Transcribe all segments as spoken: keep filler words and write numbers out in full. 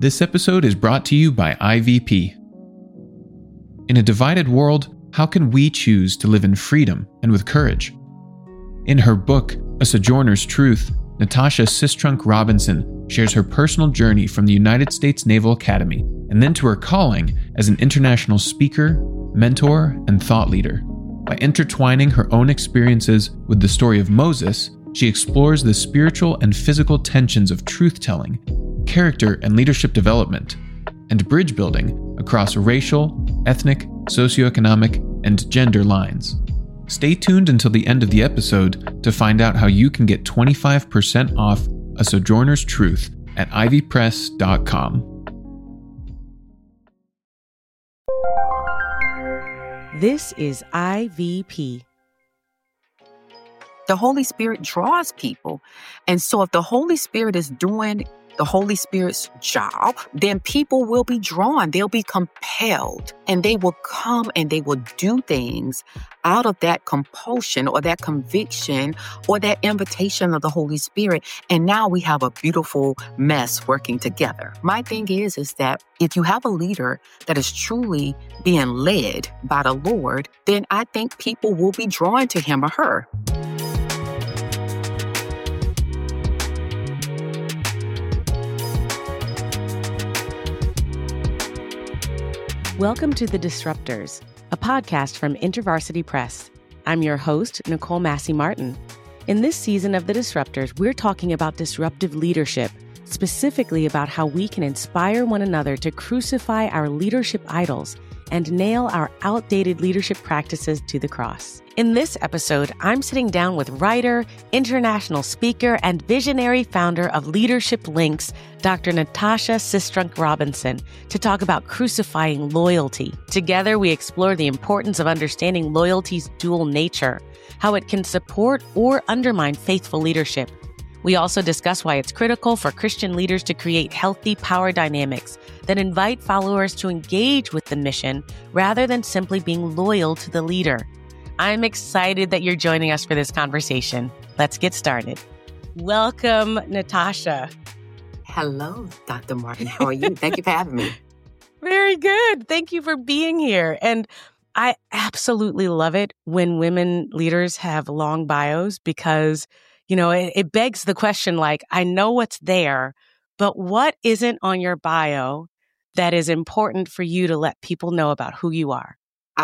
This episode is brought to you by I V P. In a divided world, how can we choose to live in freedom and with courage? In her book, A Sojourner's Truth, Natasha Sistrunk Robinson shares her personal journey from the United States Naval Academy and then to her calling as an international speaker, mentor, and thought leader. By intertwining her own experiences with the story of Moses, she explores the spiritual and physical tensions of truth-telling, character and leadership development, and bridge building across racial, ethnic, socioeconomic, and gender lines. Stay tuned until the end of the episode to find out how you can get twenty-five percent off A Sojourner's Truth at ivy press dot com. This is I V P. The Holy Spirit draws people. And so if the Holy Spirit is doing the Holy Spirit's job, then people will be drawn. They'll be compelled, and they will come and they will do things out of that compulsion or that conviction or that invitation of the Holy Spirit. And now we have a beautiful mess working together. My thing is, is that if you have a leader that is truly being led by the Lord, then I think people will be drawn to him or her. Welcome to The Disruptors, a podcast from InterVarsity Press. I'm your host, Nicole Massey Martin. In this season of The Disruptors, we're talking about disruptive leadership, specifically about how we can inspire one another to crucify our leadership idols and nail our outdated leadership practices to the cross. In this episode, I'm sitting down with writer, international speaker, and visionary founder of Leadership Links, Doctor Natasha Sistrunk Robinson, to talk about crucifying loyalty. Together, we explore the importance of understanding loyalty's dual nature, how it can support or undermine faithful leadership. We also discuss why it's critical for Christian leaders to create healthy power dynamics that invite followers to engage with the mission rather than simply being loyal to the leader. I'm excited that you're joining us for this conversation. Let's get started. Welcome, Natasha. Hello, Doctor Martin. How are you? Thank you for having me. Very good. Thank you for being here. And I absolutely love it when women leaders have long bios because, you know, it, it begs the question, like, I know what's there, but what isn't on your bio that is important for you to let people know about who you are?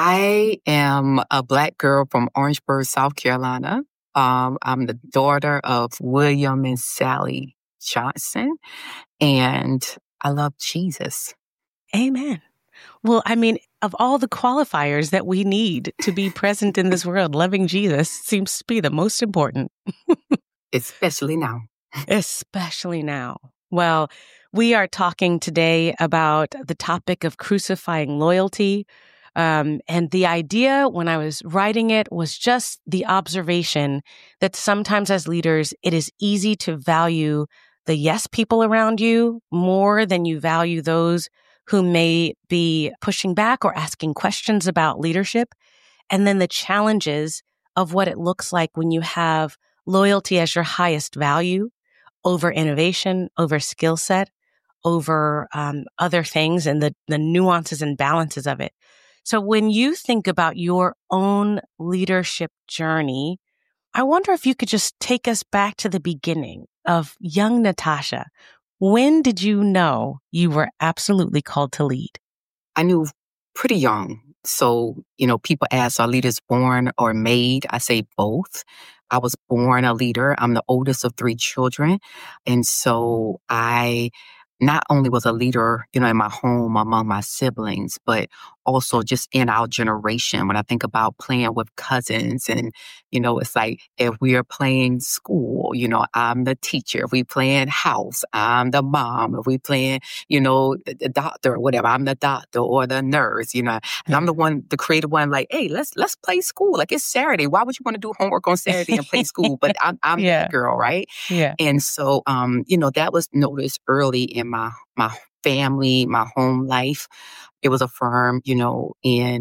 I am a Black girl from Orangeburg, South Carolina. Um, I'm the daughter of William and Sally Johnson, and I love Jesus. Amen. Well, I mean, of all the qualifiers that we need to be present in this world, loving Jesus seems to be the most important. Especially now. Especially now. Well, we are talking today about the topic of crucifying loyalty. Um, and the idea when I was writing it was just the observation that sometimes as leaders, it is easy to value the yes people around you more than you value those who may be pushing back or asking questions about leadership. And then the challenges of what it looks like when you have loyalty as your highest value over innovation, over skill set, over um, other things and the, the nuances and balances of it. So when you think about your own leadership journey, I wonder if you could just take us back to the beginning of young Natasha. When did you know you were absolutely called to lead? I knew pretty young. So, you know, people ask, are leaders born or made? I say both. I was born a leader. I'm the oldest of three children. And so I not only was a leader, you know, in my home among my siblings, but also just in our generation. When I think about playing with cousins and, you know, it's like if we are playing school, you know, I'm the teacher. If we playing house, I'm the mom. If we playing, you know, the doctor or whatever, I'm the doctor or the nurse, you know, and I'm the one, the creative one, like, hey, let's, let's play school. Like it's Saturday. Why would you want to do homework on Saturday and play school? But I'm, I'm Yeah. that girl, right? Yeah. And so, um, you know, that was noticed early in my, my family, my home life. It was affirmed, you know, in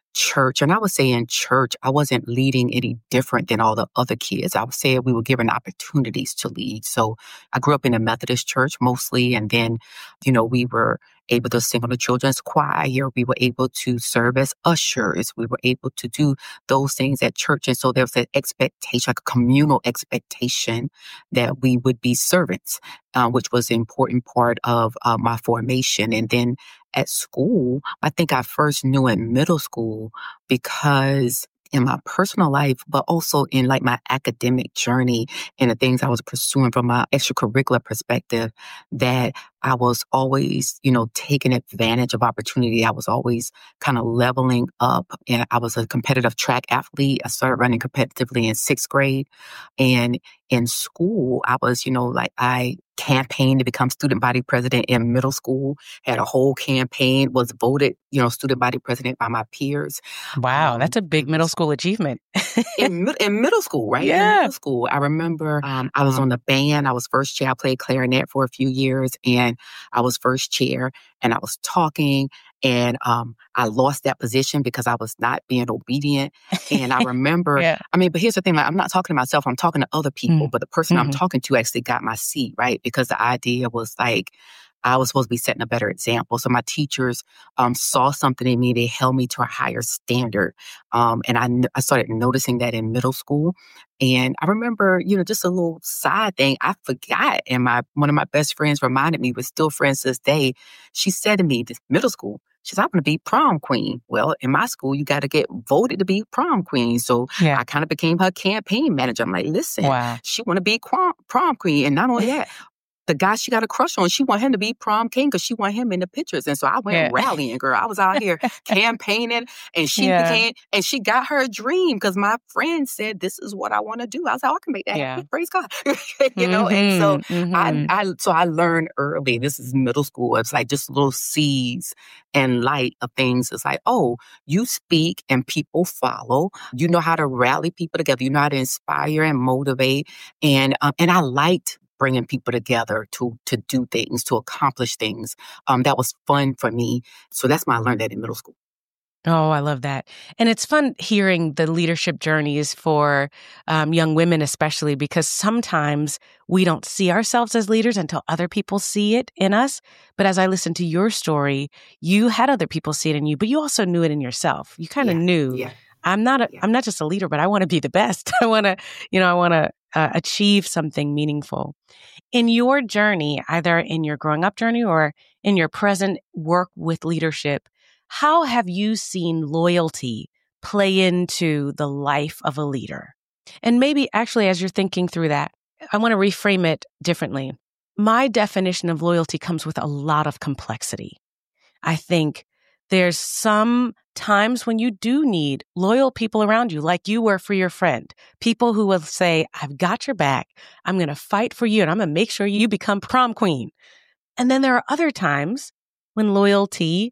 church, and I would say in church, I wasn't leading any different than all the other kids. I would say we were given opportunities to lead. So I grew up in a Methodist church mostly, and then, you know, we were able to sing on the children's choir. We were able to serve as ushers. We were able to do those things at church. And so there was an expectation, like a communal expectation that we would be servants, uh, which was an important part of uh, my formation. And then at school, I think I first knew in middle school because in my personal life, but also in like my academic journey and the things I was pursuing from my extracurricular perspective, that I was always, you know, taking advantage of opportunity. I was always kind of leveling up, and I was a competitive track athlete. I started running competitively in sixth grade, and in school, I was, you know, like I campaigned to become student body president in middle school, had a whole campaign, was voted, you know, student body president by my peers. Wow, Um, that's a big middle school achievement. in, mid- in middle school, right? Yeah. In middle school, I remember um, I was on the band. I was first chair. I played clarinet for a few years, and I was first chair, and I was talking, and um, I lost that position because I was not being obedient. And I remember, Yeah. I mean, but here's the thing, like, I'm not talking to myself, I'm talking to other people, Mm. but the person I'm Mhm. talking to actually got my seat, right? Because the idea was like, I was supposed to be setting a better example. So my teachers um, saw something in me. They held me to a higher standard. Um, and I, n- I started noticing that in middle school. And I remember, you know, just a little side thing, I forgot. And my one of my best friends reminded me, we're still friends to this day. She said to me, this middle school, she said, I'm going to be prom queen. Well, in my school, you got to get voted to be prom queen. So Yeah. I kind of became her campaign manager. I'm like, listen, Wow. she want to be prom, prom queen. And not only that, the guy she got a crush on, she want him to be prom king because she want him in the pictures. And so I went Yeah. rallying, girl. I was out here campaigning, and she Yeah. became, and she got her dream because my friend said, this is what I want to do. I was like, oh, I can make that Yeah. happen. Praise God. you know, and so Mhm, I, mhm. I, so I learned early, this is middle school. It's like just little seeds and light of things. It's like, oh, you speak and people follow. You know how to rally people together. You know how to inspire and motivate. And, um, and I liked bringing people together to to do things, to accomplish things. Um, that was fun for me. So that's why I learned that in middle school. Oh, I love that. And it's fun hearing the leadership journeys for um, young women, especially because sometimes we don't see ourselves as leaders until other people see it in us. But as I listened to your story, you had other people see it in you, but you also knew it in yourself. You kind of Yeah, knew, yeah, I'm not a, yeah. I'm not just a leader, but I want to be the best. I want to, you know, I want to uh, achieve something meaningful. In your journey, either in your growing up journey or in your present work with leadership, how have you seen loyalty play into the life of a leader? And maybe actually, as you're thinking through that, I want to reframe it differently. My definition of loyalty comes with a lot of complexity. I think there's some times when you do need loyal people around you, like you were for your friend, people who will say, I've got your back. I'm going to fight for you and I'm going to make sure you become prom queen. And then there are other times when loyalty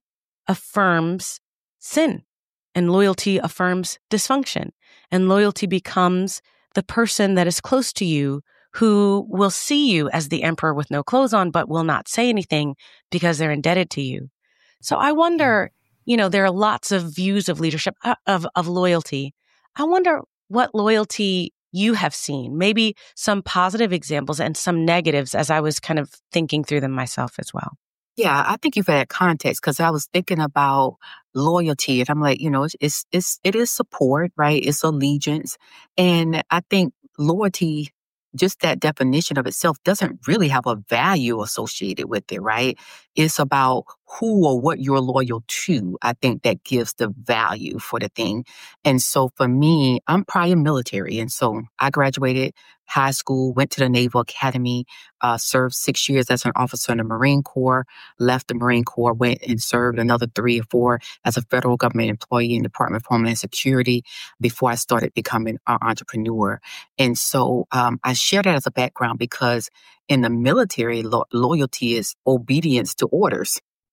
affirms sin and loyalty affirms dysfunction, and loyalty becomes the person that is close to you who will see you as the emperor with no clothes on, but will not say anything because they're indebted to you. So I wonder, you know, there are lots of views of leadership, uh, of, of loyalty. I wonder what loyalty you have seen, maybe some positive examples and some negatives as I was kind of thinking through them myself as well. Yeah, I thank you for that context because I was thinking about loyalty, and I'm like, you know, it's, it's it's it is support, right? It's allegiance, and I think loyalty, just that definition of itself, doesn't really have a value associated with it, right? It's about who or what you're loyal to. I think that gives the value for the thing. And so for me, I'm prior military, and so I graduated high school, went to the Naval Academy, uh, served six years as an officer in the Marine Corps. Left the Marine Corps, went and served another three or four as a federal government employee in the Department of Homeland Security before I started becoming an entrepreneur. And so um, I share that as a background because in the military, lo- loyalty is obedience to orders.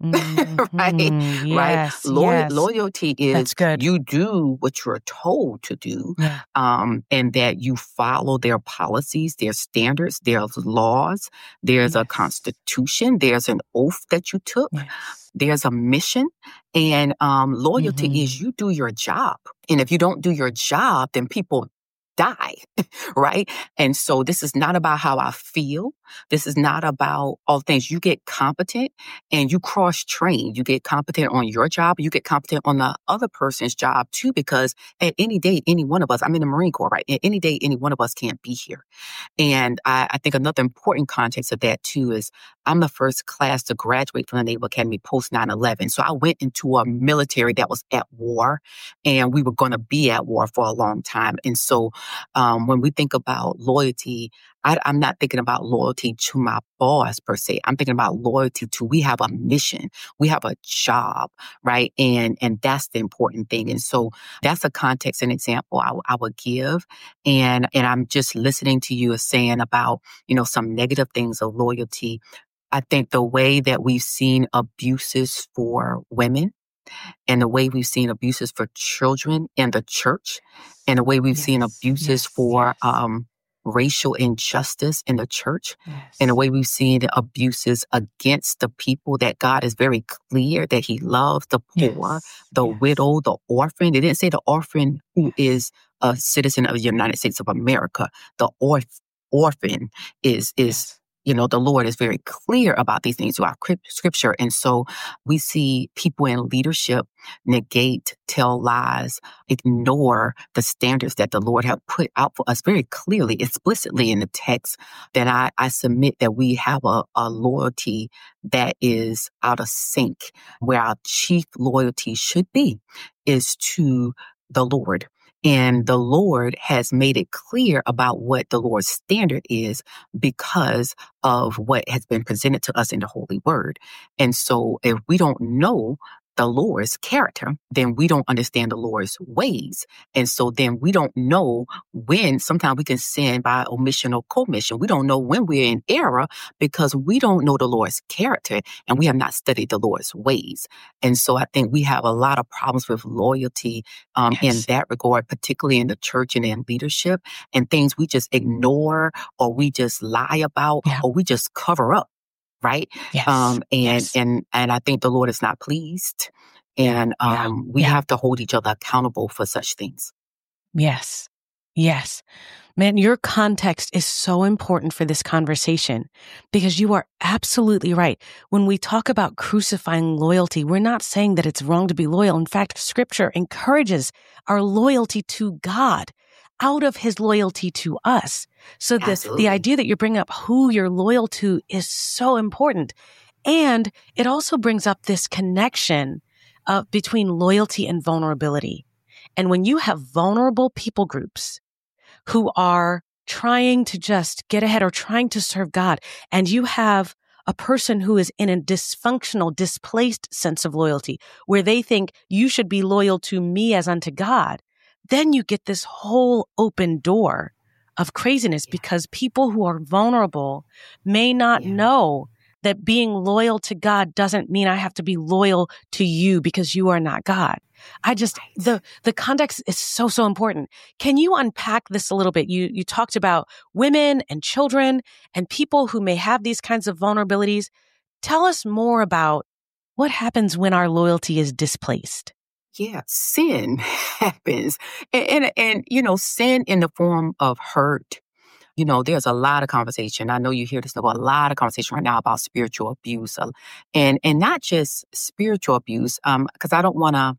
Mm-hmm. right? Right? Yes, Loy- yes. loyalty That's is good. you do what you're told to do, Yeah. um, and that you follow their policies, their standards, their laws. There's a Yes. constitution. There's an oath that you took. Yes. There's a mission. And um, loyalty Mhm. is you do your job. And if you don't do your job, then people die, right? And so this is not about how I feel. This is not about all things. You get competent and you cross train. You get competent on your job. You get competent on the other person's job too, because at any day, any one of us, I'm in the Marine Corps, right? At any day, any one of us can't be here. And I, I think another important context of that too is I'm the first class to graduate from the Naval Academy post nine eleven. So I went into a military that was at war, and we were going to be at war for a long time. And so um, when we think about loyalty, I, I'm not thinking about loyalty to my boss per se. I'm thinking about loyalty to we have a mission, we have a job, right? And and that's the important thing. And so that's a context and example I, I would give. And and I'm just listening to you as saying about, you know, some negative things of loyalty. I think the way that we've seen abuses for women and the way we've seen abuses for children in the church and the way we've Yes, seen abuses yes, for yes. um, racial injustice in the church Yes. and the way we've seen abuses against the people that God is very clear that he loves, the poor, Yes, the yes. widow, the orphan. They didn't say the orphan who is a citizen of the United States of America. The orph- orphan is, is Yes. you know, the Lord is very clear about these things throughout scripture. And so we see people in leadership negate, tell lies, ignore the standards that the Lord have put out for us very clearly, explicitly in the text. That I, I submit that we have a, a loyalty that is out of sync, where our chief loyalty should be is to the Lord. And the Lord has made it clear about what the Lord's standard is because of what has been presented to us in the Holy Word. And so if we don't know the Lord's character, then we don't understand the Lord's ways. And so then we don't know when, sometimes we can sin by omission or commission. We don't know when we're in error because we don't know the Lord's character and we have not studied the Lord's ways. And so I think we have a lot of problems with loyalty um, Yes. in that regard, particularly in the church and in leadership, and things we just ignore or we just lie about Yeah. or we just cover up. Right. Yes. Um, and, yes. and, and I think the Lord is not pleased. And, Yeah. um, we Yeah. have to hold each other accountable for such things. Yes. Yes. Man, your context is so important for this conversation because you are absolutely right. When we talk about crucifying loyalty, we're not saying that it's wrong to be loyal. In fact, scripture encourages our loyalty to God out of his loyalty to us. So the, Absolutely. the idea that you bring up who you're loyal to is so important. And it also brings up this connection uh, between loyalty and vulnerability. And when you have vulnerable people groups who are trying to just get ahead or trying to serve God, and you have a person who is in a dysfunctional, displaced sense of loyalty, where they think you should be loyal to me as unto God, then you get this whole open door of craziness Yeah. because people who are vulnerable may not Yeah. know that being loyal to God doesn't mean I have to be loyal to you because you are not God. I just, Right. the, the context is so, so important. Can you unpack this a little bit? You, you talked about women and children and people who may have these kinds of vulnerabilities. Tell us more about what happens when our loyalty is displaced. Yeah, sin happens. And, and, and, you know, sin in the form of hurt. You know, there's a lot of conversation. I know you hear this, a lot of conversation right now about spiritual abuse, uh, and and not just spiritual abuse. Um, because I don't want to.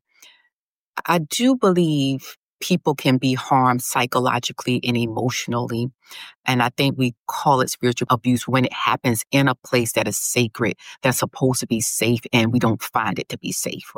I do believe people can be harmed psychologically and emotionally, and I think we call it spiritual abuse when it happens in a place that is sacred, that's supposed to be safe, and we don't find it to be safe, right?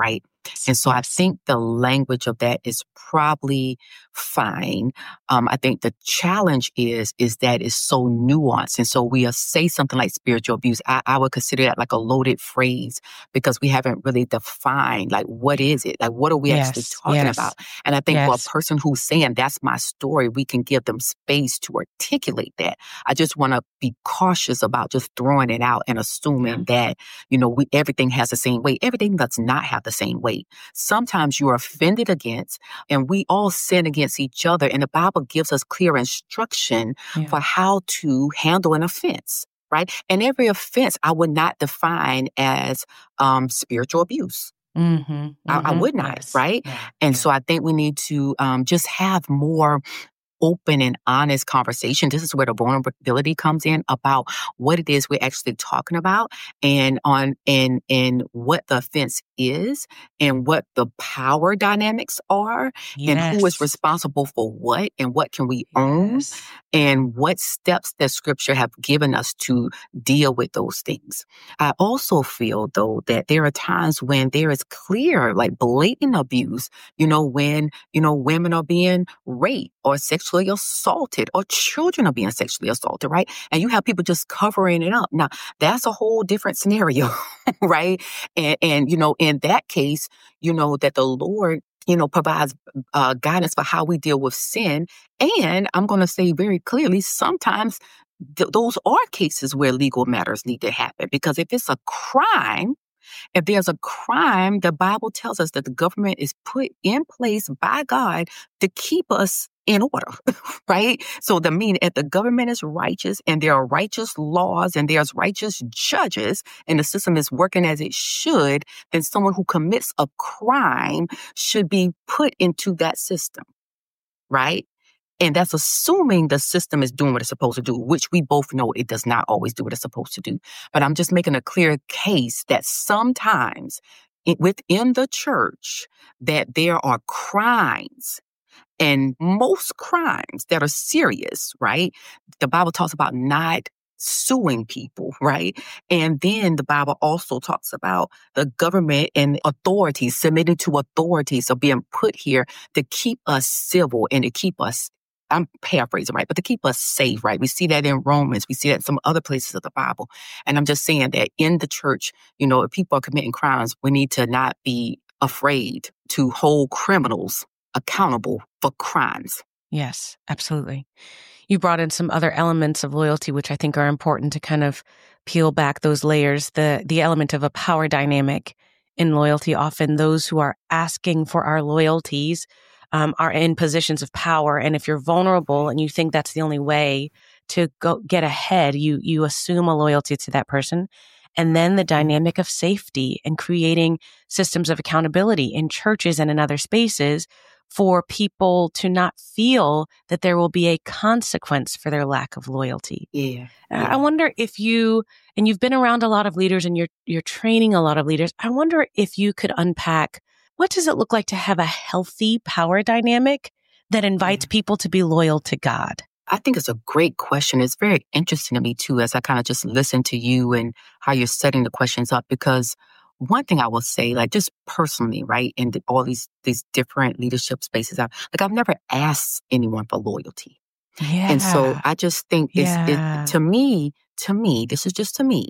And so I Yes. think the language of that is probably fine. Um, I think the challenge is, is that it's so nuanced. And so we'll say something like spiritual abuse. I, I would consider that like a loaded phrase because we haven't really defined, like, what is it? Like, what are we actually Yes. talking Yes. about? And I think for Yes. a person who's saying that's my story, we can give them space to articulate that. I just want to be cautious about just throwing it out and assuming that, you know, we, everything has the same weight. Everything does not have the same weight. Sometimes you are offended against, and we all sin against each other. And the Bible gives us clear instruction Yeah. for how to handle an offense, right? And every offense I would not define as um, spiritual abuse. Mm-hmm. I, I Mm-hmm. would not, Yes. right? Yeah. And Yeah. so I think we need to um, just have more open and honest conversation. This is where the vulnerability comes in about what it is we're actually talking about and on and and what the offense is and what the power dynamics are and who is Yes. responsible for what and what can we own Yes. and what steps that scripture have given us to deal with those things. I also feel though that there are times when there is clear, like blatant abuse, you know, when, you know, women are being raped or sexually assaulted or children are being sexually assaulted, right? And you have people just covering it up. Now, that's a whole different scenario, right? And, and, you know, in that case, you know, that the Lord, you know, provides uh, guidance for how we deal with sin. And I'm going to say very clearly, sometimes th- those are cases where legal matters need to happen because if it's a crime, if there's a crime, the Bible tells us that the government is put in place by God to keep us in order, right? So the mean if the government is righteous and there are righteous laws and there's righteous judges and the system is working as it should, then someone who commits a crime should be put into that system, right? And that's assuming the system is doing what it's supposed to do, which we both know it does not always do what it's supposed to do. But I'm just making a clear case that sometimes it, within the church, that there are crimes and most crimes that are serious, right? The Bible talks about not suing people, right? And then the Bible also talks about the government and authorities submitting to authorities are being put here to keep us civil and to keep us, I'm paraphrasing, right? But to keep us safe, right? We see that in Romans. We see that in some other places of the Bible. And I'm just saying that in the church, you know, if people are committing crimes, we need to not be afraid to hold criminals accountable for crimes. Yes, absolutely. You brought in some other elements of loyalty, which I think are important to kind of peel back those layers. The the element of a power dynamic in loyalty. Often those who are asking for our loyalties um, are in positions of power. And if you're vulnerable and you think that's the only way to go get ahead, you you assume a loyalty to that person. And then the dynamic of safety and creating systems of accountability in churches and in other spaces for people to not feel that there will be a consequence for their lack of loyalty. Yeah. Uh, yeah. I wonder if you, and you've been around a lot of leaders and you're, you're training a lot of leaders. I wonder if you could unpack, what does it look like to have a healthy power dynamic that invites Yeah. people to be loyal to God? I think it's a great question. It's very interesting to me too, as I kind of just listen to you and how you're setting the questions up, because one thing I will say, like just personally, right, in the, all these these different leadership spaces, I, like I've never asked anyone for loyalty, Yeah. and so I just think it's Yeah. it to me, to me, this is just to me.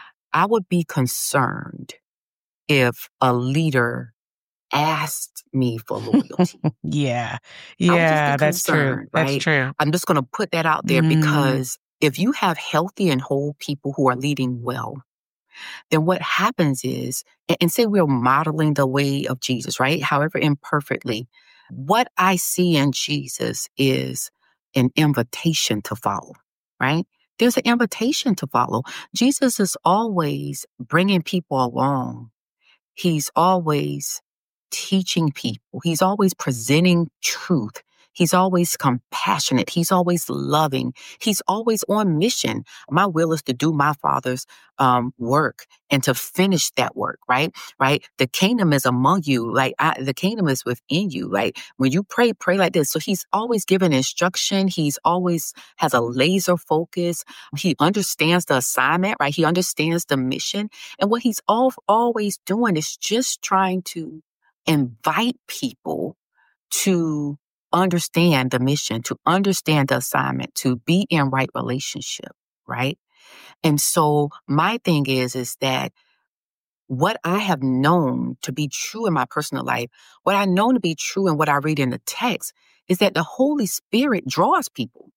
I would be concerned if a leader asked me for loyalty. Yeah. I would just Yeah, be that's true. concerned, That's right? true. I'm just going to put that out there Mm. because if you have healthy and whole people who are leading well, then what happens is, and, and say we're modeling the way of Jesus, right? However imperfectly, what I see in Jesus is an invitation to follow, right? There's an invitation to follow. Jesus is always bringing people along. He's always teaching people. He's always presenting truth. He's always compassionate. He's always loving. He's always on mission. My will is to do my Father's um, work and to finish that work, right? Right? The kingdom is among you. Like I, the kingdom is within you. Like when you pray, pray like this. So he's always giving instruction. He's always has a laser focus. He understands the assignment, right? He understands the mission. And what he's all, always doing is just trying to invite people to understand the mission, to understand the assignment, to be in right relationship, right? And so my thing is, is that what I have known to be true in my personal life, what I know to be true in what I read in the text, is that the Holy Spirit draws people.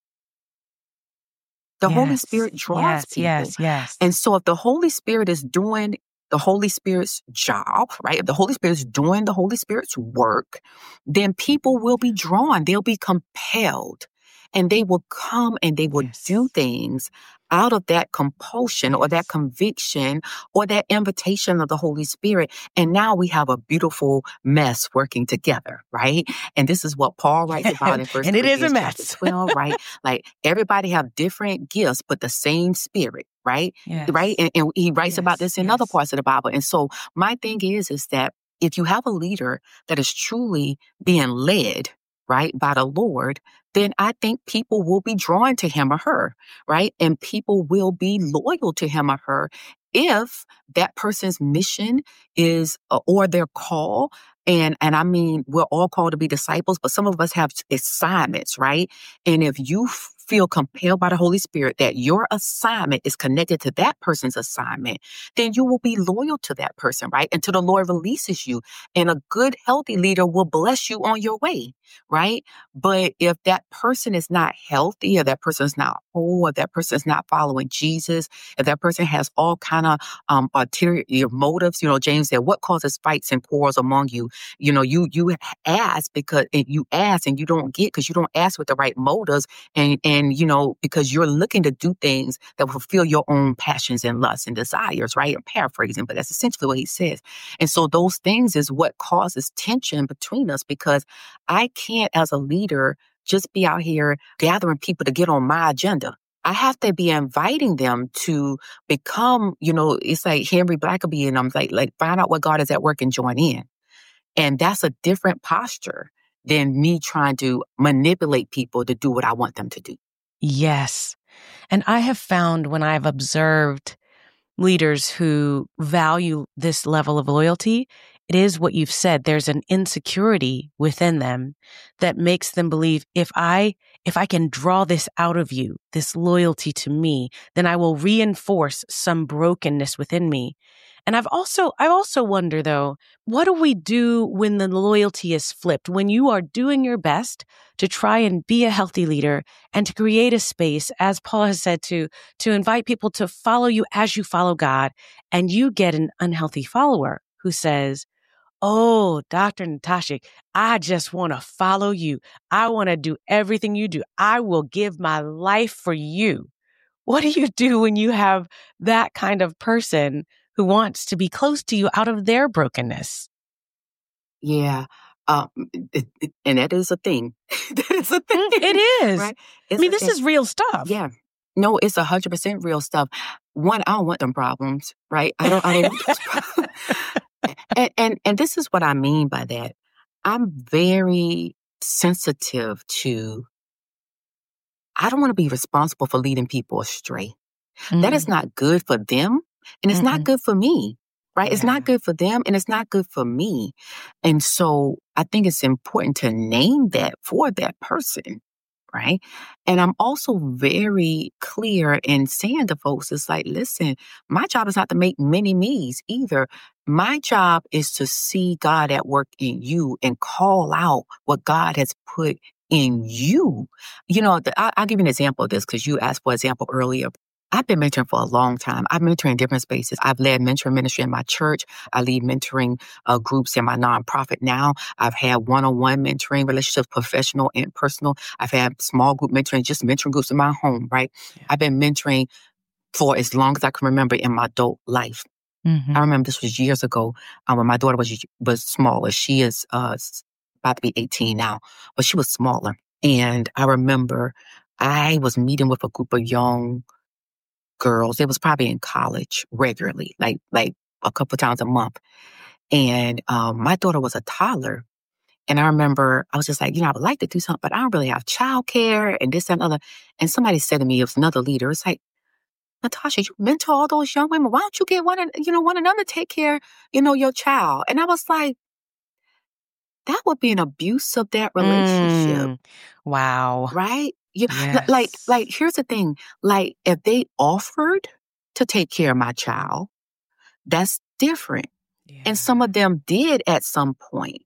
The yes, Holy Spirit draws yes, people. Yes, yes, And so if the Holy Spirit is doing the Holy Spirit's job, right? If the Holy Spirit is doing the Holy Spirit's work, then people will be drawn. They'll be compelled. And they will come and they will yes. do things out of that compulsion or that conviction or that invitation of the Holy Spirit. And now we have a beautiful mess working together, right? And this is what Paul writes about in First And it is a Corinthians mess. chapter twelve, right? Like everybody have different gifts, but the same Spirit, right? Yes. Right? And, and he writes Yes, about this in yes. other parts of the Bible. And so my thing is, is that if you have a leader that is truly being led, right, by the Lord, then I think people will be drawn to him or her, right? And people will be loyal to him or her if that person's mission is, uh, or their call. And, and I mean, we're all called to be disciples, but some of us have assignments, right? And if you f- feel compelled by the Holy Spirit that your assignment is connected to that person's assignment, then you will be loyal to that person, right? Until the Lord releases you. And a good, healthy leader will bless you on your way, right? But if that person is not healthy, or that person is not whole, or that person is not following Jesus, if that person has all kind of um, ulterior motives, you know, James said, what causes fights and quarrels among you? You know, you you ask because and you ask and you don't get because you don't ask with the right motives, and and you know because you're looking to do things that will fulfill your own passions and lusts and desires, right? I'm paraphrasing, but that's essentially what he says. And so those things is what causes tension between us, because I can't, as a leader, just be out here gathering people to get on my agenda. I have to be inviting them to become, you know, it's like Henry Blackaby, and I'm like, like find out what God is at work and join in. And that's a different posture than me trying to manipulate people to do what I want them to do. Yes. And I have found when I've observed leaders who value this level of loyalty, it is what you've said. There's an insecurity within them that makes them believe if I, if I can draw this out of you, this loyalty to me, then I will reinforce some brokenness within me. And I've also, I also wonder though, what do we do when the loyalty is flipped? When you are doing your best to try and be a healthy leader and to create a space, as Paul has said, to, to invite people to follow you as you follow God, and you get an unhealthy follower who says, oh, Doctor Natasha, I just want to follow you. I want to do everything you do. I will give my life for you. What do you do when you have that kind of person who wants to be close to you out of their brokenness? Yeah. Um, it, it, and that is a thing. That is a thing. It is. Right? I mean, this thing. is real stuff. Yeah. No, it's a hundred percent real stuff. One, I don't want them problems, right? I don't, I don't want those problems. And, and, and this is what I mean by that. I'm very sensitive to, I don't want to be responsible for leading people astray. Mm. That is not good for them. And it's Mm-mm. not good for me, right? Yeah. It's not good for them and it's not good for me. And so I think it's important to name that for that person, right? And I'm also very clear in saying to folks, it's like, listen, my job is not to make many me's either. My job is to see God at work in you and call out what God has put in you. You know, the, I, I'll give you an example of this because you asked for an example earlier. I've been mentoring for a long time. I've mentored in different spaces. I've led mentoring ministry in my church. I lead mentoring uh, groups in my nonprofit now. I've had one-on-one mentoring relationships, professional and personal. I've had small group mentoring, just mentoring groups in my home, right? Yeah. I've been mentoring for as long as I can remember in my adult life. Mm-hmm. I remember this was years ago um, when my daughter was was smaller. She is uh, about to be eighteen now, but she was smaller. And I remember I was meeting with a group of young girls. It was probably in college regularly, like like a couple times a month. And um, my daughter was a toddler. And I remember I was just like, you know, I would like to do something, but I don't really have childcare and this and other. And somebody said to me, it was another leader, it's like, Natasha, you mentor all those young women. Why don't you get one, you know, one another take care, you know, your child? And I was like, that would be an abuse of that relationship. Mm. Wow. Right? You, Yes. Like, like, here's the thing. Like, if they offered to take care of my child, that's different. Yeah. And some of them did at some point.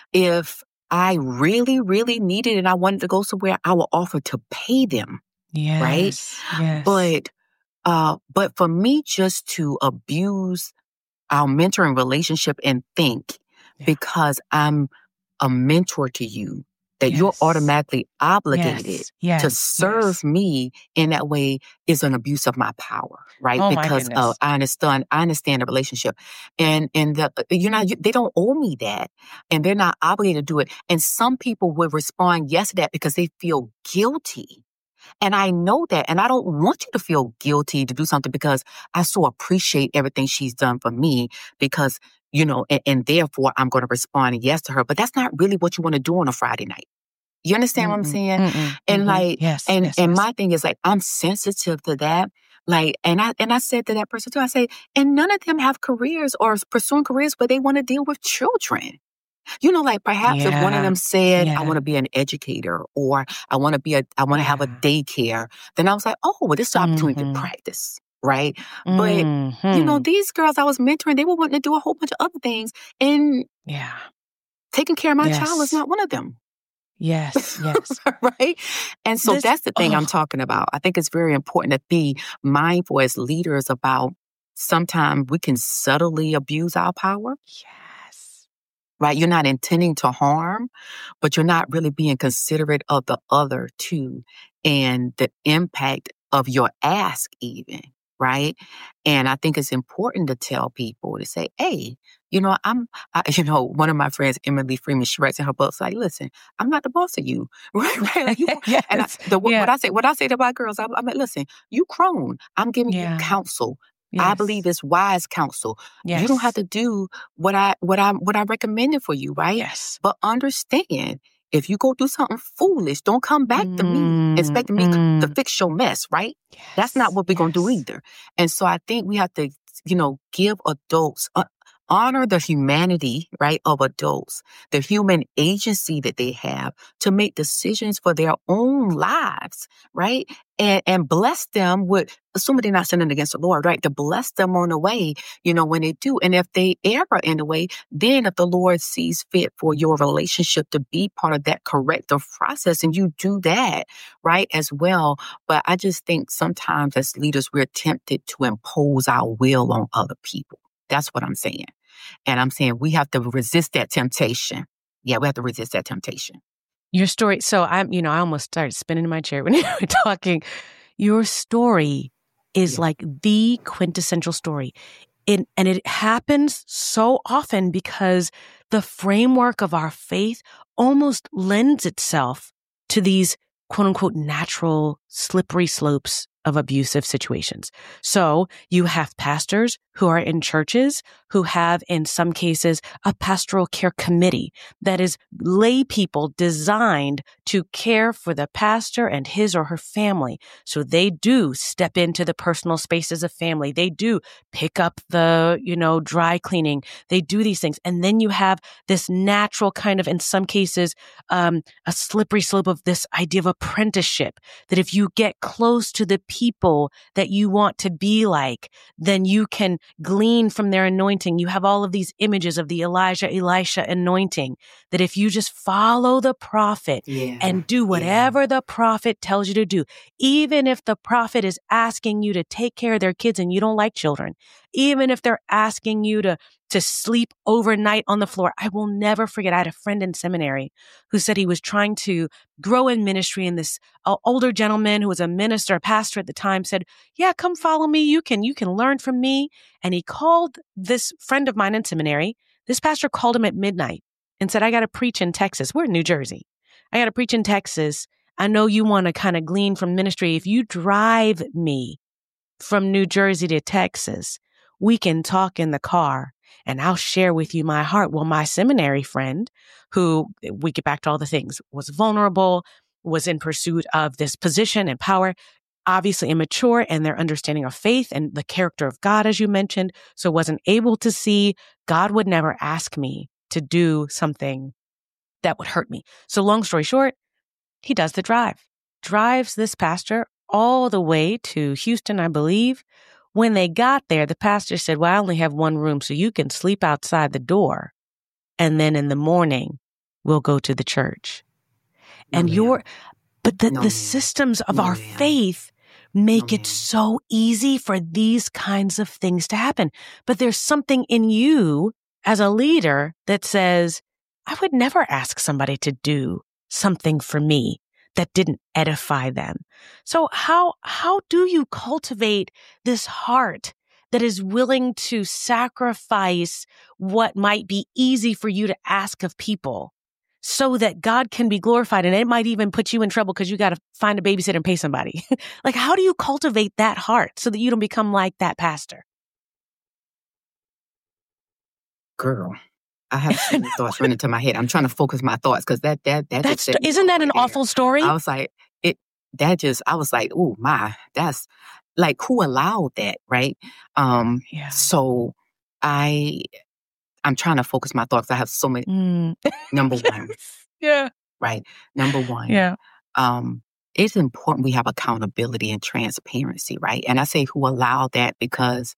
If I really, really needed it and I wanted to go somewhere, I would offer to pay them. Yes. Right? Yes. But, uh, but for me just to abuse our mentoring relationship and think Yeah. because I'm a mentor to you, that Yes. you're automatically obligated Yes. Yes. to serve Yes. me in that way is an abuse of my power, right? Oh, my because goodness. uh, I understand, I understand the relationship, and and the, you know you, they don't owe me that, and they're not obligated to do it. And some people will respond yes to that because they feel guilty. And I know that, and I don't want you to feel guilty to do something because I so appreciate everything she's done for me because, you know, and, and therefore I'm going to respond yes to her. But that's not really what you want to do on a Friday night. You understand what I'm Mm-mm, saying? mm-mm, And mhm. like, Yes, and, yes, and yes. my thing is like, I'm sensitive to that. Like, and I, and I said to that person too, I say, and none of them have careers or pursuing careers where they want to deal with children. You know, like perhaps if one of Yeah. them said, Yeah. I want to be an educator or I want to be a, I want to have a Yeah. daycare, then I was like, oh, well, this is an opportunity Mhm. to practice, right? But, you know, Mhm. these girls I was mentoring, they were wanting to do a whole bunch of other things, and Yeah. taking care of my child is Yes. not one of them, Yes. Yes. right? And so This, that's the thing I'm oh, talking about. I think it's very important to be mindful as leaders about sometimes we can subtly abuse our power. yes. Right? You're not intending to harm, but you're not really being considerate of the other too and the impact of your ask even, right? And I think it's important to tell people to say, hey, you know, I'm, I, you know, one of my friends, Emily Freeman, she writes in her book, like, listen, I'm not the boss of you, right? Right? Like you, Yes. and I, the, Yeah. what I say, what I say to my girls, I'm, I'm like, listen, you grown. I'm giving Yeah. you counsel. Yes. I believe it's wise counsel. Yes. You don't have to do what I what I what I recommended for you, right? Yes. But understand, if you go do something foolish, don't come back to me Mm, expecting me mm. to fix your mess, right? Yes. That's not what we're gonna do Yes. either. And so I think we have to, you know, give adults uh, honor the humanity, right, of adults, the human agency that they have to make decisions for their own lives, right? And and bless them with, assuming they're not sinning against the Lord, right? To bless them on the way, you know, when they do. And if they err in the way, then if the Lord sees fit for your relationship to be part of that corrective process, and you do that, right, as well. But I just think sometimes as leaders, we're tempted to impose our will on other people. That's what I'm saying. And I'm saying we have to resist that temptation. Yeah, we have to resist that temptation. Your story. So I'm, you know, I almost started spinning in my chair when you were talking. Your story is Yeah. like the quintessential story. It, and it happens so often because the framework of our faith almost lends itself to these quote unquote natural slippery slopes of abusive situations. So you have pastors who are in churches who have, in some cases, a pastoral care committee that is lay people designed to care for the pastor and his or her family. So they do step into the personal spaces of family. They do pick up the, you know, dry cleaning. They do these things. And then you have this natural kind of, in some cases, um, a slippery slope of this idea of apprenticeship, that if you get close to the people that you want to be like, then you can glean from their anointing. You have all of these images of the Elijah, Elisha anointing, that if you just follow the prophet Yeah. and do whatever Yeah. the prophet tells you to do, even if the prophet is asking you to take care of their kids and you don't like children, even if they're asking you to to sleep overnight on the floor. I will never forget. I had a friend in seminary who said he was trying to grow in ministry, and this uh, older gentleman who was a minister, a pastor at the time, said, yeah, come follow me. You can, you can learn from me. And he called this friend of mine in seminary. This pastor called him at midnight and said, I got to preach in Texas. We're in New Jersey. I got to preach in Texas. I know you want to kind of glean from ministry. If you drive me from New Jersey to Texas, we can talk in the car and I'll share with you my heart. Well, my seminary friend, who, we get back to all the things, was vulnerable, was in pursuit of this position and power, obviously immature in their understanding of faith and the character of God, as you mentioned, so wasn't able to see God would never ask me to do something that would hurt me. So long story short, he does the drive, drives this pastor all the way to Houston, I believe. When they got there, the pastor said, well, I only have one room, so you can sleep outside the door. And then in the morning, we'll go to the church. No, and man. you're, but the, no, the systems of no, our man. faith make no, it man. so easy for these kinds of things to happen. But there's something in you as a leader that says, I would never ask somebody to do something for me that didn't edify them. So how, how do you cultivate this heart that is willing to sacrifice what might be easy for you to ask of people so that God can be glorified? And it might even put you in trouble because you got to find a babysitter and pay somebody. Like, how do you cultivate that heart so that you don't become like that pastor? Girl, I have so many thoughts running to my head. I'm trying to focus my thoughts because that, that, that that's, just isn't that an there. awful story? I was like, it, that just, I was like, oh my, that's like, who allowed that? Right. Um, yeah. So I, I'm trying to focus my thoughts. I have so many. Mm. Number one. yeah. Right. Number one. Yeah. Um, it's important we have accountability and transparency. Right. And I say who allowed that because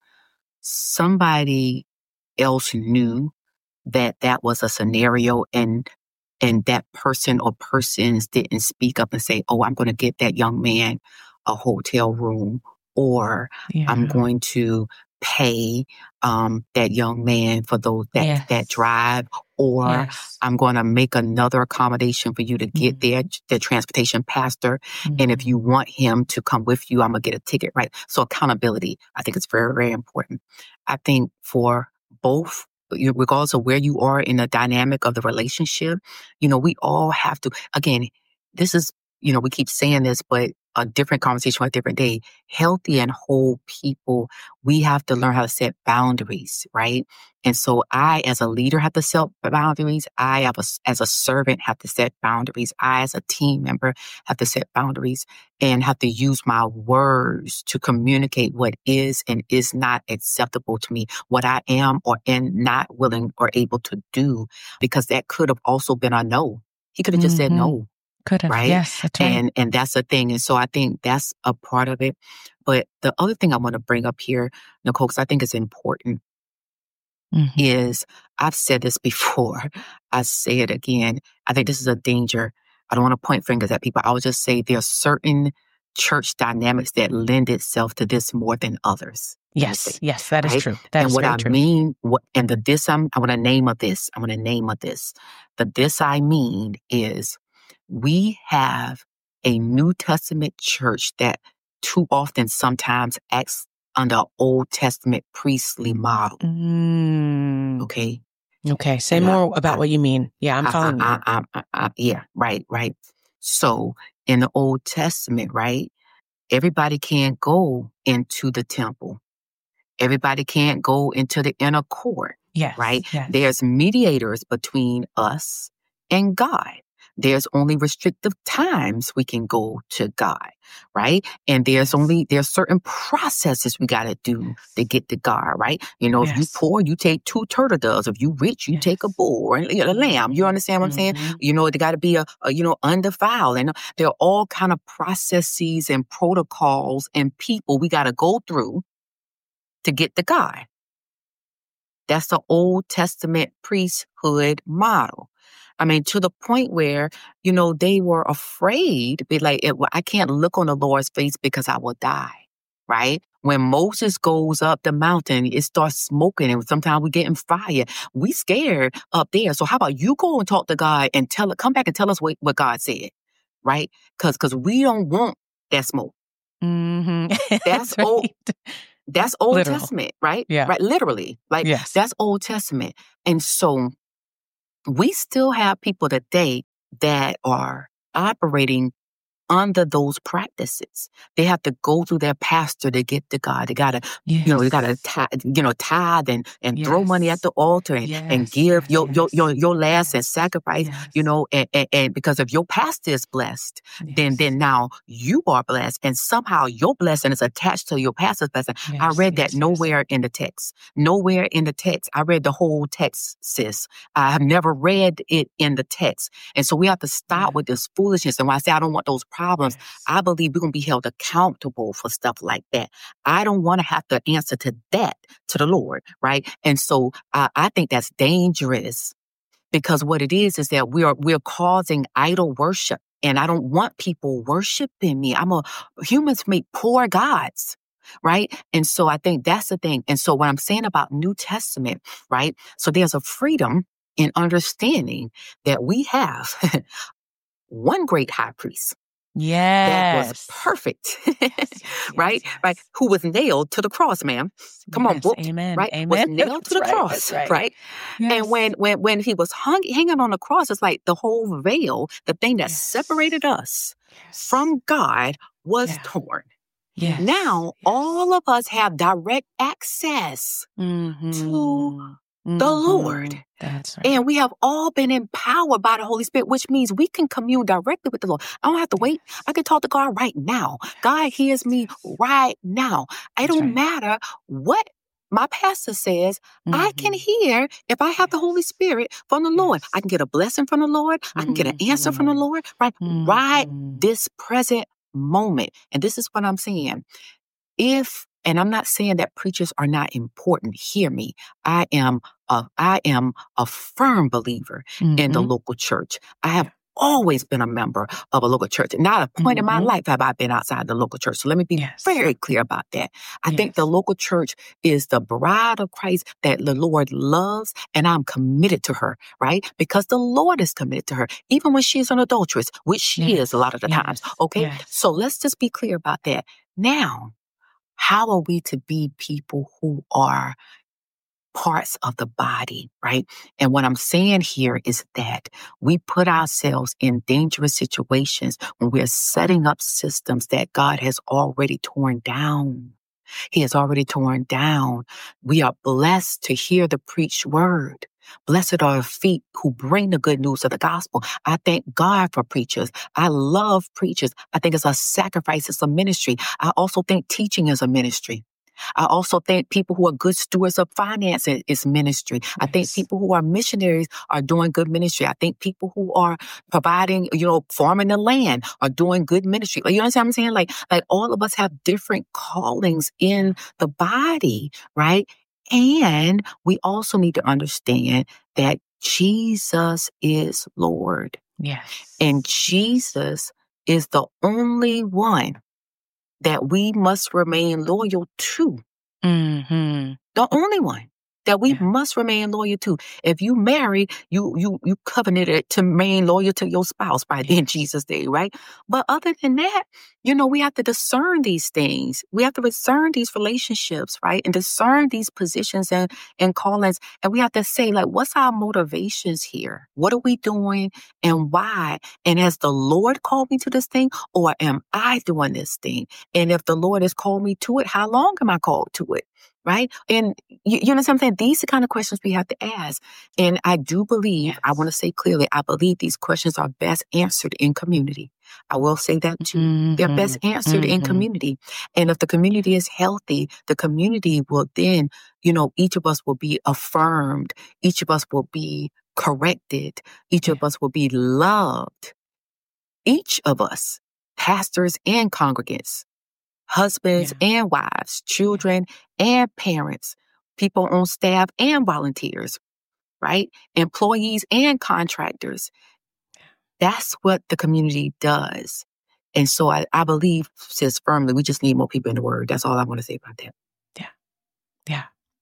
somebody else knew that that was a scenario and and that person or persons didn't speak up and say, oh, I'm going to get that young man a hotel room, or yeah. I'm going to pay um, that young man for those that, yes. that drive, or yes. I'm going to make another accommodation for you to get mm-hmm. there, the transportation pastor. Mm-hmm. And if you want him to come with you, I'm going to get a ticket, right? So accountability, I think it's very, very important. I think for both, regardless of where you are in the dynamic of the relationship, you know, we all have to, again, this is, you know, we keep saying this, but a different conversation for a different day. Healthy and whole people, we have to learn how to set boundaries, right? And so I, as a leader, have to set boundaries. I, have a, as a servant, have to set boundaries. I, as a team member, have to set boundaries and have to use my words to communicate what is and is not acceptable to me, what I am or am not willing or able to do, because that could have also been a no. He could have just mm-hmm. said no. Could have, right? Yes, that's right. And and that's the thing. And so I think that's a part of it. But the other thing I want to bring up here, Nicole, because I think it's important, mm-hmm. is I've said this before. I say it again. I think this is a danger. I don't want to point fingers at people. I would just say there are certain church dynamics that lend itself to this more than others. Yes, yes, that right? is true. That and is what very I true. mean, what and the this I'm I want to name of this. I want to name of this. The this I mean is, we have a New Testament church that too often sometimes acts under Old Testament priestly model. Mm. Okay. Okay. Say and more I, about I, what you mean. Yeah, I'm I, following I, you. I, I, I, yeah, right, right. So in the Old Testament, right, everybody can't go into the temple. Everybody can't go into the inner court. Yes. Right? Yes. There's mediators between us and God. There's only restrictive times we can go to God, right? And there's only, there's certain processes we got to do to get to God, right? You know, yes. if you poor, you take two turtle doves. If you rich, you yes. take a bull or a lamb. You understand what mm-hmm. I'm saying? You know, they got to be a, a, you know, undefiled. And there are all kind of processes and protocols and people we got to go through to get to God. That's the Old Testament priesthood model. I mean, to the point where, you know, they were afraid, be like, I can't look on the Lord's face because I will die, right? When Moses goes up the mountain, it starts smoking and sometimes we get in fire. We scared up there. So how about you go and talk to God and tell it, come back and tell us what, what God said, right? Because because we don't want that smoke. Mm-hmm. That's, that's right. old. That's Old Literal. Testament, right? Yeah. Right. Literally. Like yes. that's Old Testament. And so we still have people today that are operating under those practices. They have to go through their pastor to get to God. They gotta, Yes. you know, they gotta, tithe, you know, tithe and, and Yes. throw money at the altar and, Yes. and give Yes. your, Yes. your, your, your last Yes. and sacrifice, Yes. you know, and, and, and because if your pastor is blessed, Yes. then, then now you are blessed and somehow your blessing is attached to your pastor's blessing. Yes. I read Yes. that nowhere Yes. in the text, nowhere in the text. I read the whole text, sis. I have never read it in the text. And so we have to stop Yeah. with this foolishness. And when I say I don't want those problems, Yes. I believe we're going to be held accountable for stuff like that. I don't want to have to answer to that to the Lord, right? And so uh, I think that's dangerous because what it is is that we are we're causing idol worship, and I don't want people worshiping me. I'm a humans make poor gods. Right. And so I think that's the thing. And so what I'm saying about New Testament, right? So there's a freedom in understanding that we have one great high priest. Yes. That was perfect. Yes, yes, yes, right? yes. Right. Who was nailed to the cross, ma'am. Come on, Yes, book. amen. Right? Amen. Was nailed That's to the right, cross. that's right. Right. Yes. And when when when he was hung hanging on the cross, it's like the whole veil, the thing that Yes. separated us Yes. from God was Yeah. torn. Yes. Now Yes. all of us have direct access Mm-hmm. to the Mm-hmm. Lord. That's right. And we have all been empowered by the Holy Spirit, which means we can commune directly with the Lord. I don't have to wait. Yes. I can talk to God right now. God hears me Yes. right now. It That's don't right. matter what my pastor says. I can Mhm. hear if I have the Holy Spirit from the Lord. I Yes. can get a blessing from the Lord. I can get an answer from the Mhm. Lord, right? Right Mhm. this present moment. And this is what I'm saying. If, and I'm not saying that preachers are not important. Hear me. I am a, I am a firm believer in the Mhm. local church. I have Yeah. always been a member of a local church. Not a point in my Mhm. life have I been outside the local church. So let me be Yes. very clear about that. I think the Yes. local church is the bride of Christ that the Lord loves, and I'm committed to her, right? Because the Lord is committed to her, even when she's an adulteress, which she is a lot of the times. Yes. Okay. Yes. So let's just be clear about that. Now, how are we to be people who are parts of the body, right? And what I'm saying here is that we put ourselves in dangerous situations when we're setting up systems that God has already torn down. He has already torn down. We are blessed to hear the preached word. Blessed are the feet who bring the good news of the gospel. I thank God for preachers. I love preachers. I think it's a sacrifice. It's a ministry. I also think teaching is a ministry. I also think people who are good stewards of finance is ministry. I think Yes. people who are missionaries are doing good ministry. I think people who are providing, you know, farming the land are doing good ministry. Like, you understand what I'm saying? Like, like all of us have different callings in the body, right? And we also need to understand that Jesus is Lord. Yes. And Jesus is the only one that we must remain loyal to. Mm-hmm. The only one that we Yeah. must remain loyal to. If you marry, you you you covenanted to remain loyal to your spouse by Yes. in Jesus' day, right? But other than that, you know, we have to discern these things. We have to discern these relationships, right? And discern these positions and, and callings. And we have to say, like, what's our motivations here? What are we doing and why? And has the Lord called me to this thing, or am I doing this thing? And if the Lord has called me to it, how long am I called to it? Right? And you, you know what I'm saying? These are the kind of questions we have to ask. And I do believe, Yes. I want to say clearly, I believe these questions are best answered in community. I will say that too. Mm-hmm. They're best answered Mm-hmm. in community. And if the community is healthy, the community will then, you know, each of us will be affirmed. Each of us will be corrected. Each Yeah. of us will be loved. Each of us, pastors and congregants, husbands Yeah. and wives, children and parents, people on staff and volunteers, right? Employees and contractors. That's what the community does. And so I, I believe, says firmly, we just need more people in the word. That's all I want to say about that. Yeah. Yeah.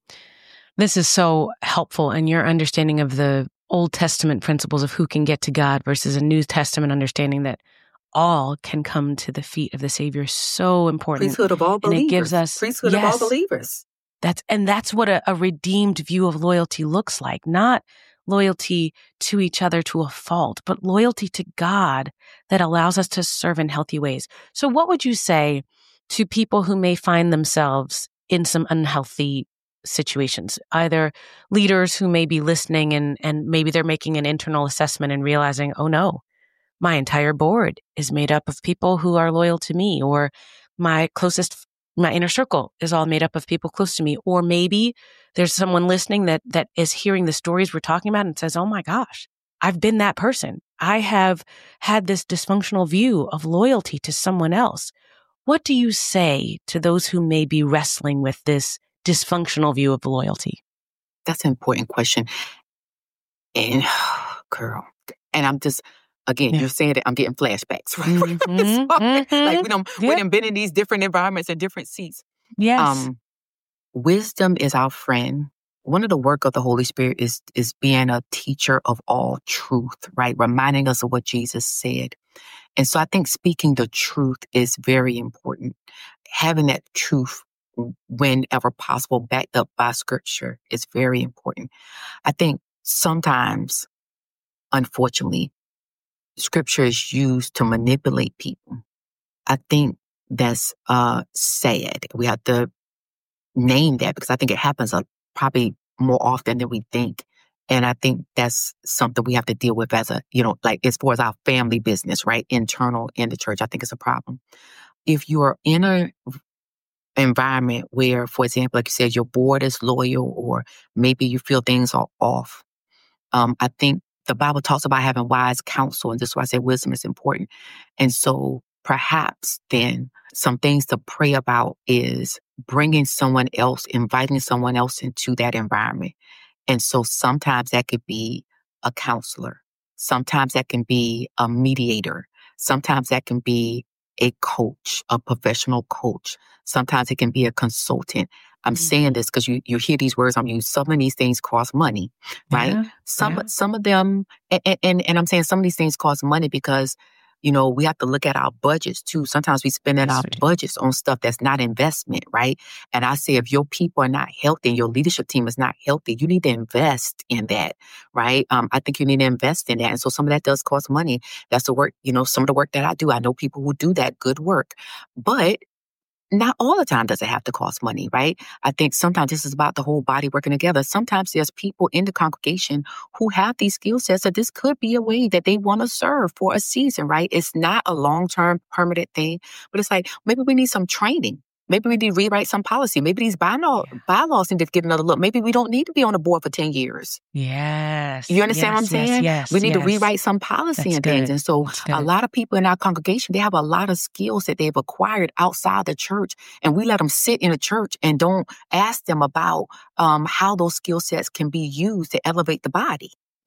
This is so helpful in your understanding of the Old Testament principles of who can get to God versus a New Testament understanding that all can come to the feet of the Savior. So important. Priesthood of all and believers. it gives us Priesthood yes, of all believers. That's and that's what a, a redeemed view of loyalty looks like. Not loyalty to each other to a fault, but loyalty to God that allows us to serve in healthy ways. So what would you say to people who may find themselves in some unhealthy situations, either leaders who may be listening and, and maybe they're making an internal assessment and realizing, oh no, my entire board is made up of people who are loyal to me, or my closest, my inner circle is all made up of people close to me. Or maybe there's someone listening that, that is hearing the stories we're talking about and says, oh my gosh, I've been that person. I have had this dysfunctional view of loyalty to someone else. What do you say to those who may be wrestling with this dysfunctional view of loyalty? That's an important question. And girl, and I'm just, again, yeah. you're saying that I'm getting flashbacks, right? Mm-hmm, mm-hmm. Like we don't, yep. we done been in these different environments and different seats. Yes. Um, wisdom is our friend. One of the work of the Holy Spirit is, is being a teacher of all truth, right? Reminding us of what Jesus said. And so I think speaking the truth is very important. Having that truth whenever possible, backed up by scripture, is very important. I think sometimes, unfortunately, scripture is used to manipulate people. I think that's uh, sad. We have to name that because I think it happens uh, probably more often than we think. And I think that's something we have to deal with as a, you know, like as far as our family business, right? Internal in the church, I think it's a problem. If you're in a environment where, for example, like you said, your board is loyal, or maybe you feel things are off, um, I think the Bible talks about having wise counsel, and this is why I say wisdom is important. And so perhaps then some things to pray about is bringing someone else, inviting someone else into that environment. And so sometimes that could be a counselor. Sometimes that can be a mediator. Sometimes that can be a coach, a professional coach. Sometimes it can be a consultant. I'm mm-hmm. saying this because you, you hear these words I'm using. Some of these things cost money, right? Yeah, some yeah. some of them, and, and, and I'm saying some of these things cost money because, you know, we have to look at our budgets too. Sometimes we spend yes, our budgets on stuff that's not investment, right? And I say if your people are not healthy and your leadership team is not healthy, you need to invest in that, right? Um, I think you need to invest in that. And so some of that does cost money. That's the work, you know, some of the work that I do. I know people who do that good work, but not all the time does it have to cost money, right? I think sometimes this is about the whole body working together. Sometimes there's people in the congregation who have these skill sets that this could be a way that they want to serve for a season, right? It's not a long-term permanent thing, but it's like maybe we need some training. Maybe we need to rewrite some policy. Maybe these bylaw, yeah. bylaws need to get another look. Maybe we don't need to be on the board for ten years. Yes. You understand yes, what I'm saying? Yes, yes, we need yes. to rewrite some policy That's and good. things. And so a lot of people in our congregation, they have a lot of skills that they've acquired outside the church. And we let them sit in the church and don't ask them about um, how those skill sets can be used to elevate the body.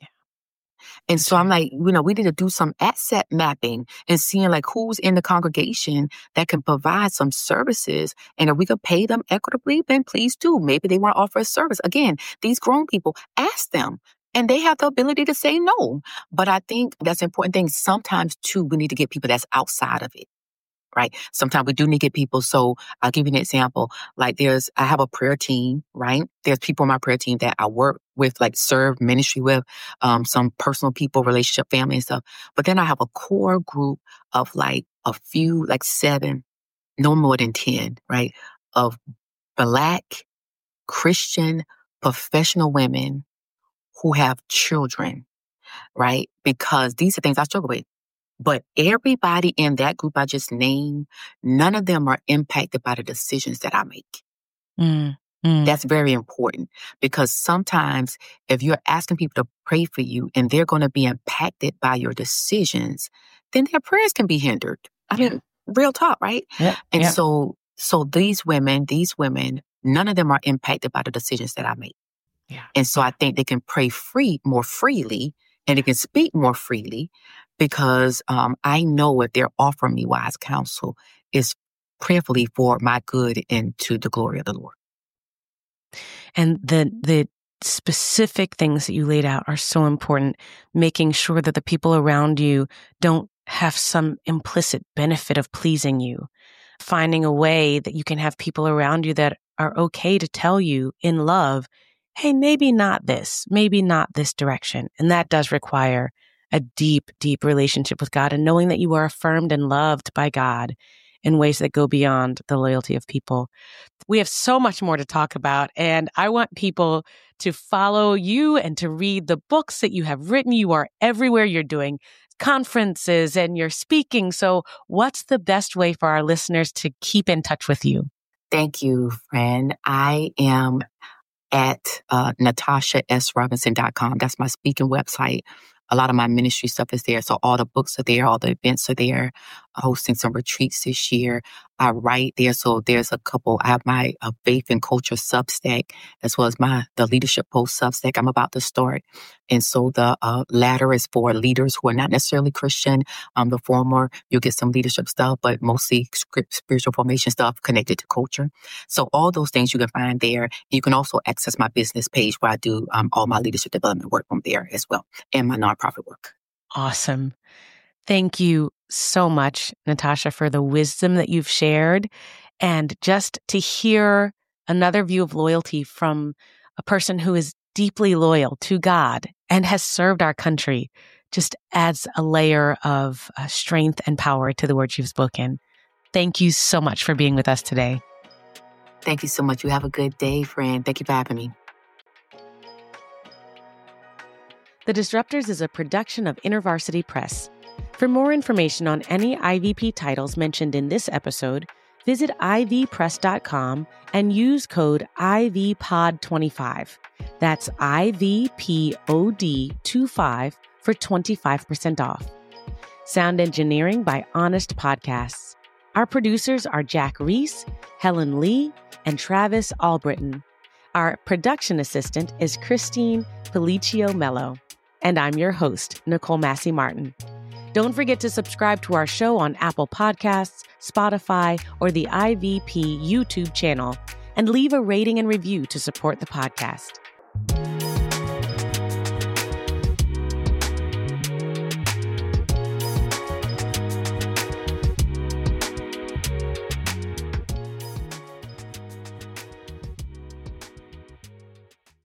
And so I'm like, you know, we need to do some asset mapping and seeing like who's in the congregation that can provide some services. And if we could pay them equitably, then please do. Maybe they want to offer a service. Again, these grown people, ask them. And they have the ability to say no. But I think that's an important thing. Sometimes, too, we need to get people that's outside of it. Right. Sometimes we do need to get people. So I'll give you an example. Like there's, I have a prayer team, right? There's people on my prayer team that I work with, like serve ministry with, um, some personal people, relationship, family and stuff. But then I have a core group of like a few, like seven, no more than ten, right? Of Black, Christian, professional women who have children, right? Because these are things I struggle with. But everybody in that group I just named, none of them are impacted by the decisions that I make. Mm, mm. That's very important because sometimes if you're asking people to pray for you and they're going to be impacted by your decisions, then their prayers can be hindered. I Yeah. mean, real talk, right? Yeah. And yeah. so, so these women, these women, none of them are impacted by the decisions that I make. Yeah. And so I think they can pray free, more freely, and they can speak more freely because um, I know if they're offering me wise counsel, it's prayerfully for my good and to the glory of the Lord. And the the specific things that you laid out are so important, making sure that the people around you don't have some implicit benefit of pleasing you, finding a way that you can have people around you that are okay to tell you in love, hey, maybe not this, maybe not this direction. And that does require a deep, deep relationship with God and knowing that you are affirmed and loved by God in ways that go beyond the loyalty of people. We have so much more to talk about, and I want people to follow you and to read the books that you have written. You are everywhere. You're doing conferences and you're speaking. So what's the best way for our listeners to keep in touch with you? Thank you, friend. I am at uh, natasha s robinson dot com. That's my speaking website. A lot of my ministry stuff is there. So all the books are there. All the events are there. Hosting some retreats this year. I write there. So there's a couple. I have my uh, Faith and Culture Substack, as well as my the Leadership Post Substack I'm about to start. And so the uh, latter is for leaders who are not necessarily Christian. Um, the former, you'll get some leadership stuff, but mostly script, spiritual formation stuff connected to culture. So all those things you can find there. You can also access my business page where I do um, all my leadership development work from there as well, and my nonprofit work. Awesome. Thank you so much, Natasha, for the wisdom that you've shared, and just to hear another view of loyalty from a person who is deeply loyal to God and has served our country just adds a layer of uh, strength and power to the words you've spoken. Thank you so much for being with us today. Thank you so much. You have a good day, friend. Thank you for having me. The Disruptors is a production of InterVarsity Press. For more information on any I V P titles mentioned in this episode, visit I V press dot com and use code I V P O D twenty-five. That's I V P O D twenty-five for twenty-five percent off. Sound engineering by Honest Podcasts. Our producers are Jack Reese, Helen Lee, and Travis Albritton. Our production assistant is Christine Felicio Mello. And I'm your host, Nicole Massey Martin. Don't forget to subscribe to our show on Apple Podcasts, Spotify, or the I V P YouTube channel, and leave a rating and review to support the podcast.